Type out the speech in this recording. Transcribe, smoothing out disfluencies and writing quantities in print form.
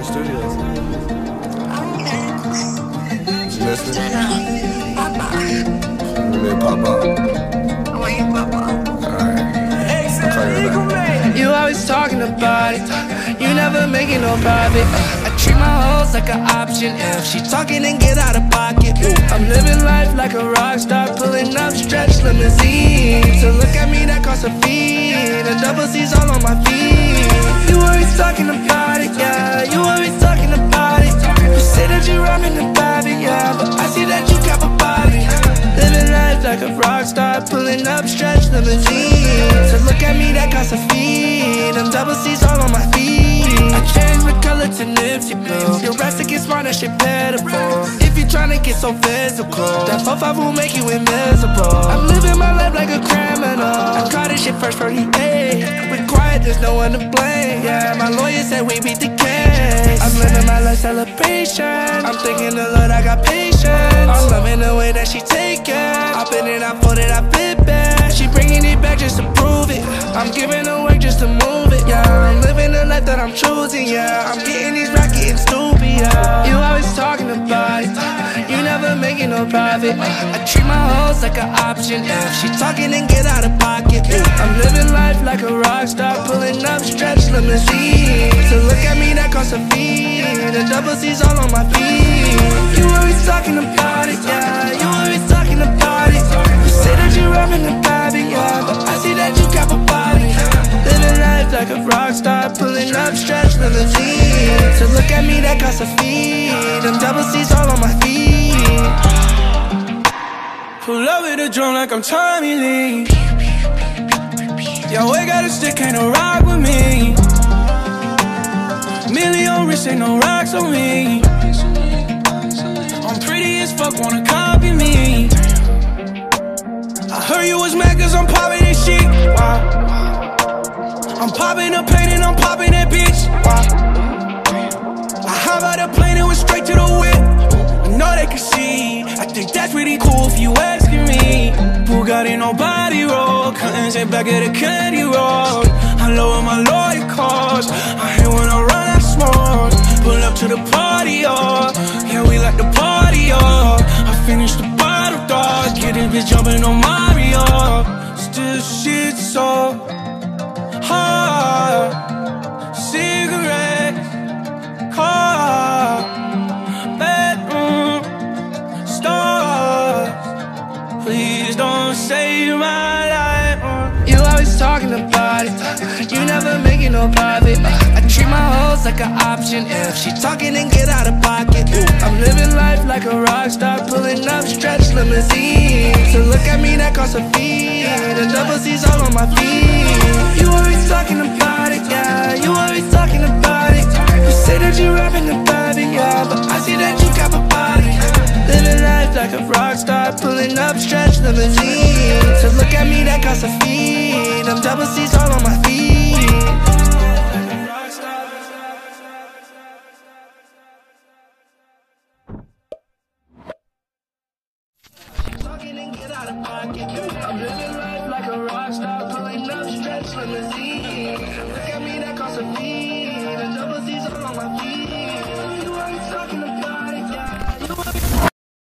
the studio. You missed it? Let me pop up. Alright. You always talking about it. You never making no profit. I treat my hoes like an option. If she talking, then get out of pocket. I'm living life like a rock star, pulling up stretch limousine. To look at me, that costs a fee. The double C's all on my feet. You always talking about it, yeah. You always talking about it. You say that you rockin' the body, yeah, but I see that you got a body. Living life like a rock star, pulling up stretch limousine. To look at me, that costs a fee. Them double C's all on my feet. I changed the color to Nipsey blue. Your rest to get smart, that shit pitiful. If you tryna get so physical, that 4-5 will make you invisible. I'm living my life like a criminal. I caught this shit first 48. We're quiet, there's no one to blame. Yeah, my lawyer said we beat the case. I'm living my life celebration. I'm thinking the Lord, I got patience. I'm loving the way that she take it. I been it, I put it, I flip it. She bringing it back just to prove it. I'm giving her work just to move it, yeah. I'm living the life that I'm choosing, yeah. I'm getting these racks, getting stupid, yeah. You always talking about it. You never making no profit. I treat my hoes like an option. If she talking, then get out of pocket. I'm living life like a rock star, pulling up stretch limousine. To look at me, that costs a fee. The double C's all on my feet. You always talking about it, yeah. You always talking about it. You say that you rapping the baby, yeah, but I see that you got a body. Living life like a rock star, pulling up stretch limousine. To look at me, that costs a fee. Them double C's all on my feet. Pull up with a drum like I'm Tommy Lee. Yo, we got a stick, ain't no rock with me. Million wrist, ain't no rocks on me. I'm pretty as fuck, wanna copy me. I heard you was mad cause I'm popping that shit. Wow. I'm popping the pain and I'm popping that bitch. Wow. I hop out the plane and went straight to the whip. I know they can see. I think that's pretty cool if you asking me. Bugatti, no body roll. Cuttings ain't back at the candy roll. I lower my lawyer costs. I hate when I run out small. Pull up to the party, oh. Yeah, we like the party, oh. I finished the bottle, dog. Get this bitch jumping on Mario. Still shit so hard. Cigarette, car, bedroom, stars. Please don't save my life. You always talking about it. You never making no profit. I treat my hoes like an option. If she talking, then get out of pocket. I'm living life like a rock star, pulling up stretch limousine. To look at me, that costs a fee. The double C's all on my feet. You always talking about it, yeah. You always talking about it. You say that you rapping the baby, yeah, but I see that you got a body. Living life like a rock star, pulling up stretch limousine. To look at me, that costs a fee. Them double C's all on my feet. I'm living life like a rock star, pulling up stretch limousine. Look at me, that costs a fee.